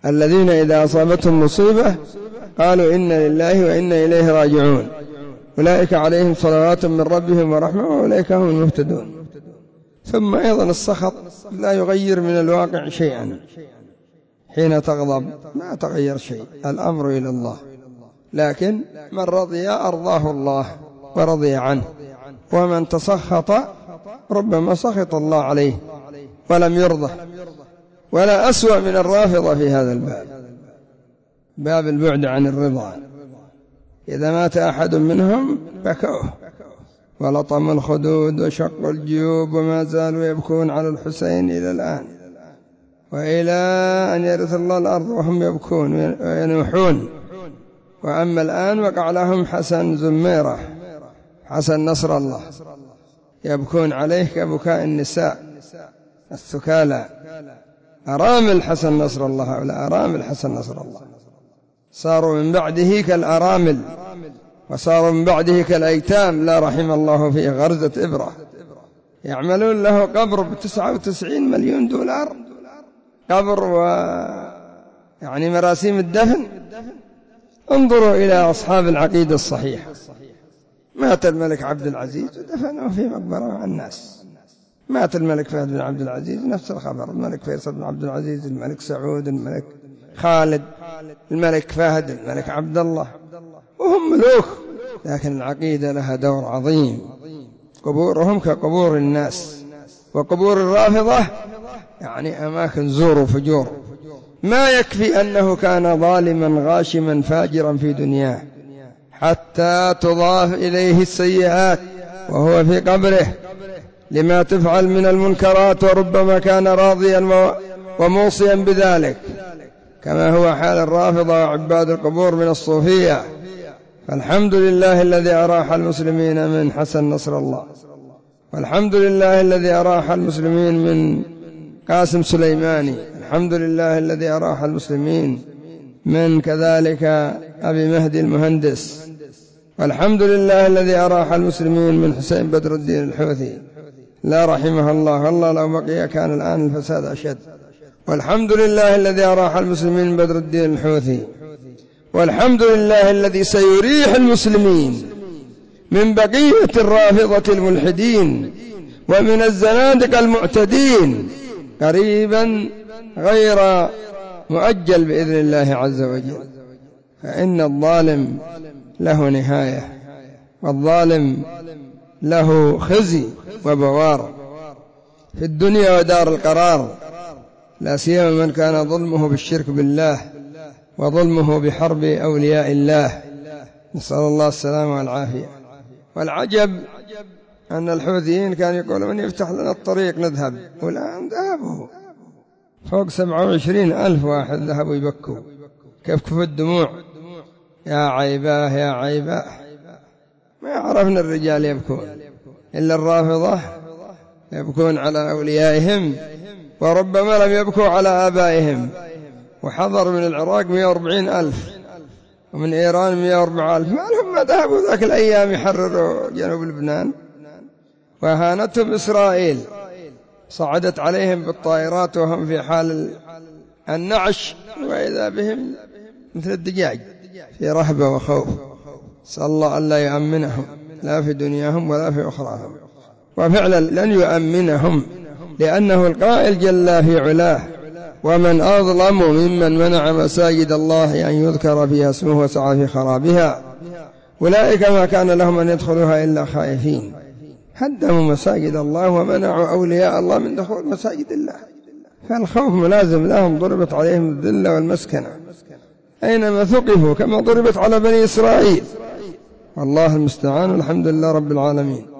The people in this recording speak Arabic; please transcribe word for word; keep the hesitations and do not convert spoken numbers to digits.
الذين إذا أصابتهم مصيبة قالوا إنا لله وإنا إليه راجعون أولئك عليهم صلوات من ربهم ورحمة وأولئك هم المهتدون. ثم أيضا السخط لا يغير من الواقع شيئا، حين تغضب ما تغير شيء، الأمر إلى الله، لكن من رضي أرضاه الله ورضي عنه، ومن تسخط ربما سخط الله عليه ولم يرضه. ولا أسوأ من الرافضة في هذا الباب، باب البعد عن الرضا. إذا مات أحد منهم بكوه ولطم الخدود وشق الجيوب وما زالوا يبكون على الحسين إلى الآن، وإلى أن يرث الله الأرض وهم يبكون وينوحون. وأما الآن وقع لهم حسن زميرة، حسن نصر الله، يبكون عليه كبكاء النساء الثكالى، أرامل حسن نصر الله، هؤلاء أرامل حسن نصر الله، صاروا من بعده كالأرامل وصاروا من بعده كالأيتام لا رحم الله فيه غرزة إبرة. يعملون له قبر بتسعة وتسعين مليون دولار، قبر و يعني مراسيم الدفن. انظروا إلى أصحاب العقيدة الصحيحة، مات الملك عبد العزيز ودفنوه في مقبرة مع الناس. مات الملك فهد بن عبد العزيز نفس الخبر، الملك فيصل بن عبد العزيز، الملك سعود، الملك خالد، الملك فهد، الملك عبد الله، وهم ملوك. لكن العقيدة لها دور عظيم، قبورهم كقبور الناس. وقبور الرافضة يعني أماكن زور وفجور. ما يكفي أنه كان ظالما غاشما فاجرا في دنياه حتى تضاف إليه السيئات وهو في قبره لما تفعل من المنكرات، وربما كان راضيا وموصيا بذلك، كما هو حال الرافضة وعباد القبور من الصوفية. فالحمد لله الذي أراح المسلمين من حسن نصر الله، والحمد لله الذي أراح المسلمين من قاسم سليماني، الحمد لله الذي أراح المسلمين من كذلك أبي مهدي المهندس، والحمد لله الذي أراح المسلمين من حسين بدر الدين الحوثي لا رحمه الله، والله لو بقي كان الآن الفساد أشد. والحمد لله الذي أراح المسلمين من بدر الدين الحوثي، والحمد لله الذي سيريح المسلمين من بقية الرافضة الملحدين ومن الزنادقة المعتدين قريبا غير مؤجل بإذن الله عز وجل. فإن الظالم له نهاية، والظالم له خزي وبوار في الدنيا ودار القرار، لا سيما من كان ظلمه بالشرك بالله وظلمه بحرب أولياء الله، نسأل الله السلامة والعافية. والعجب أن الحوثيين كانوا يقولون من يفتح لنا الطريق نذهب، والآن ذهبوا فوق سبعة وعشرين ألف واحد ذهبوا يبكوا، كيف كف الدموع، يا عيباه يا عيباه. ما عرفنا الرجال يبكون إلا الرافضة يبكون على أوليائهم، وربما لم يبكوا على آبائهم. وحضر من العراق مئة وأربعين ألف ومن إيران مئة وأربعة ألف، ما لهم ما ذهبوا ذاك الأيام يحرروا جنوب لبنان. وهانتهم إسرائيل، صعدت عليهم بالطائرات وهم في حال النعش، وإذا بهم مثل الدجاج في رهبة وخوف. سأل الله أن لا يؤمنهم لا في دنياهم ولا في أخراهم. وفعلا لن يؤمنهم، لأنه القائل جل في علاه: ومن أظلم ممن منع مساجد الله أن يذكر فيها اسمه وسعى في خرابها. أولئك ما كان لهم أن يدخلوها إلا خائفين. هدموا مساجد الله ومنعوا أولياء الله من دخول مساجد الله، فالخوف ملازم لهم، ضربت عليهم الذلة والمسكنة أينما ثقفوا كما ضربت على بني إسرائيل. والله المستعان، والحمد لله رب العالمين.